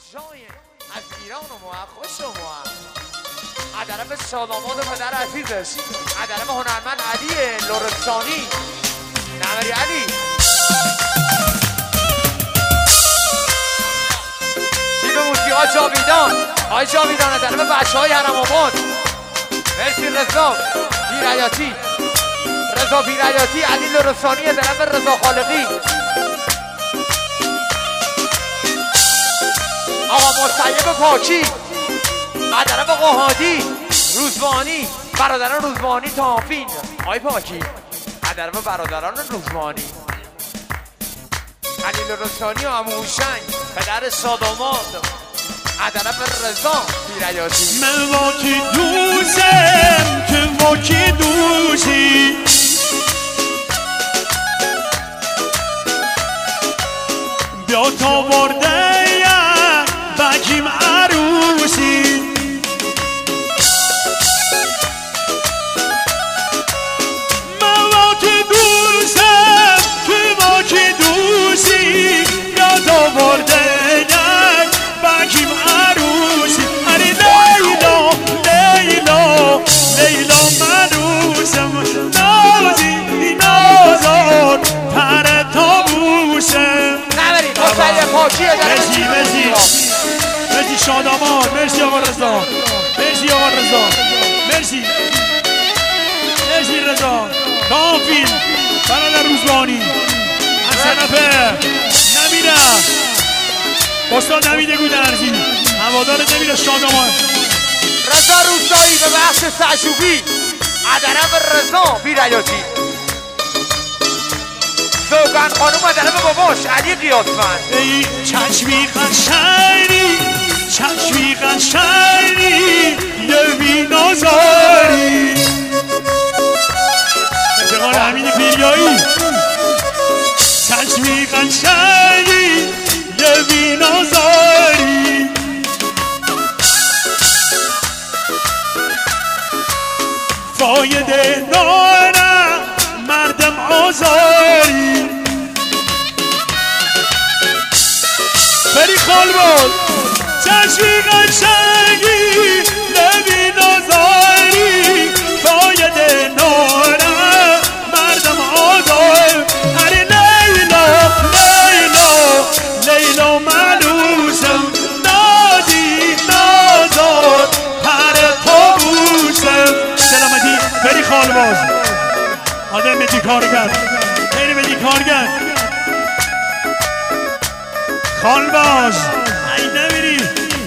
جای از ایران و خوش و از طرف شاداماد و پدر عزیزش، از طرف هنرمند علی لرستانی نمری علی، تیم موسیقی جاویدان، آقای جاویدان از طرف بچه های حرم آباد. مرسی رضا بیرایاتی، رضا بیرایاتی، علی لرستانی از طرف رضا خالقی، آقا مصیب پاکی از طرف قهادی روزبانی، برادران روزبانی تافین، آقای پاکی از طرف برادران روزبانی، علی لرستانی و عمو هوشنگ پدر شاداماد از طرف رضا بیرایاتی. من واکی دوستم تو واکی دوستی، بیا تا برده بگیم عروسی، من واکی دوستم تو واکی دوستی، بیا تا برده بگیم عروسی. اری لیلا لیلا لیلا منوسم، نازی نازار پر تابوسم. نبرید مصیب پاکی مرسی مرسی مرسی شاداماد، مرسی آقا رضا، مرسی آقا رضا، مرسی مرسی رضا کافین، برادر روزبانی از طرف نمیرم استاد نمیده گودرزی، هوادار نمیره شاداماد. رضا روستایی به بخش سعشوبی از طرف رضا بیرایاتی، سوگن خانوم از طرف باباش علی قیاسفند. ای چشمی قشنگی چشمی قشنگی یوی نازاری، افتقار حمید پیریایی. چشمی قشنگی یوی نازاری، فایده ناره مردم آزاری. بری خالباد چشمی قشنگی لبی نازاری، فایده ناره مردم آزاری. اری لیلا لیلا لیلا منوسم، نازی نازار پر تابوسم. سلامتی بری خالباز آدم بدی کارگر، خیلی بدی کارگر خالباز. ای نمیری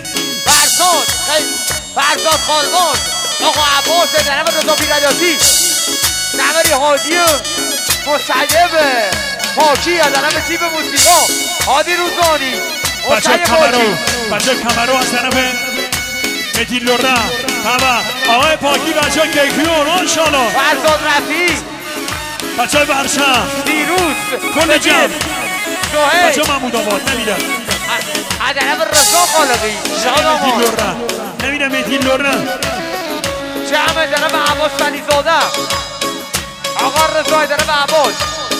فرزاد خالباز، آقا عباس طرف رضا بیرایاتی، نمری حادی مصیب پاکی از طرف تیم موسیقی هادی روزانی، بچه کمرو از طرف مهدی لره و آقای پاکی بچه کیکی اونان شالا، فرزاد رفیع بچه برشم دیروز کل جمع سوهیل بچه محمود آباد نمیده از طرف رضا خالقی شاداماد، نمیده مهدی لره جمع از طرف عباس فلیزاده، آقا رضا از طرف عباس.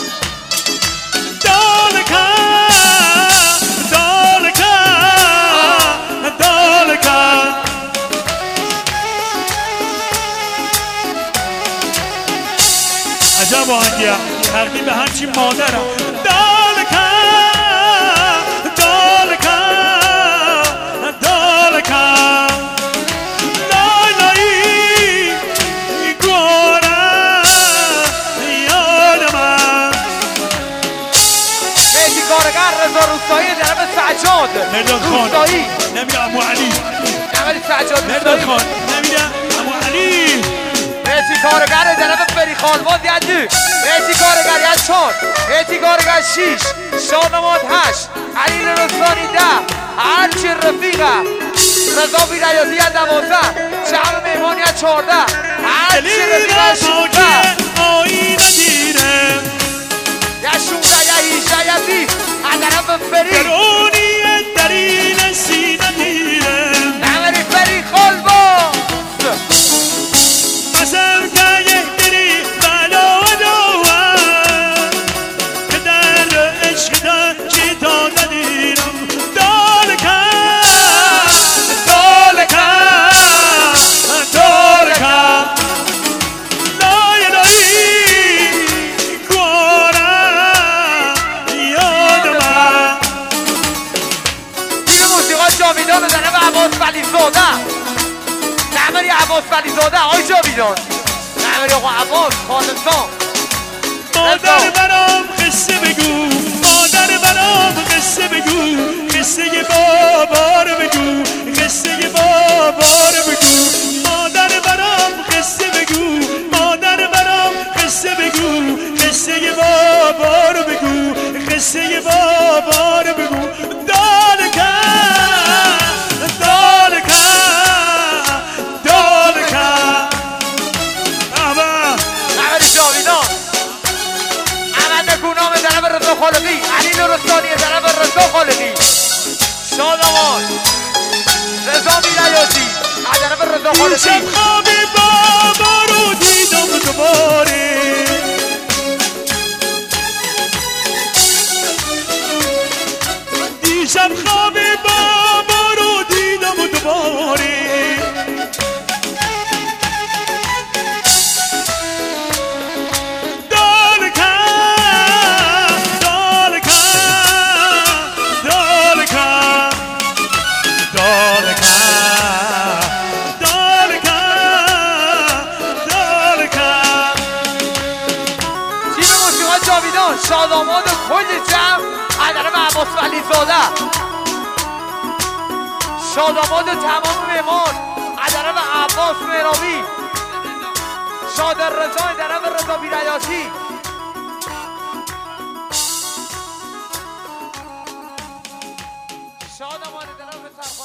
دالکا دالکا دالکا عجب آهنگیه تقدیم به همچی مادرم. دالکا دالکا دالکا لالایی گوره یادمم. مهدی کارگر رضا روستایی طرف سجاد مرداد خان روستایی، نمیده امو علی، نمری سجاد مرداد روستایی، خان نمیده امو علی. مهدی کارگر طرف فری خالباز یه 2، مهدی کارگر یه 4، مهدی کارگر 6، شاداماد 8، علی لرستانی 10، هرچی رفیقه رضا بیرایاتی یه 12، جمع مهمانی یه 14، هرچی رفیقه 16، آینه گیره یه 16 یه 18 یه 20 از طرف فری درونی درین سینه میره، نمری فری خالباز قسم که یک دری بلا دوام که در عشق دا چی تا ندیرم. دالکا جا بزنه به عباس ولی زاده نعمری عباس ولی زاده آی جاویدان نعمری آقا عباس خالصان مادر برام قصه بگو مادر برام قصه بگو قصه بابا رو بگو قصه بابا رو بگو مادر برام قصه بگو مادر برام قصه بگو قصه بابا رو بگو قصه بابا رو بگو دالکا دالکا دالکا نعمری جاویدان نکونام طرف رضا خالقی علی نورستانی طرف رضا خالقی شادمان رضا میرایاتی طرف رضا خالقی دیشب خواب بابا رو دیدم دوباره دیشب خواب بابا رو دیدم دوباره شاداماد و کل جمع طرف عباس ولی زاده شاداماد و تمام مهمان طرف عباس مهرابی شادر رضا طرف رضا بیرایاتی شاداماد طرف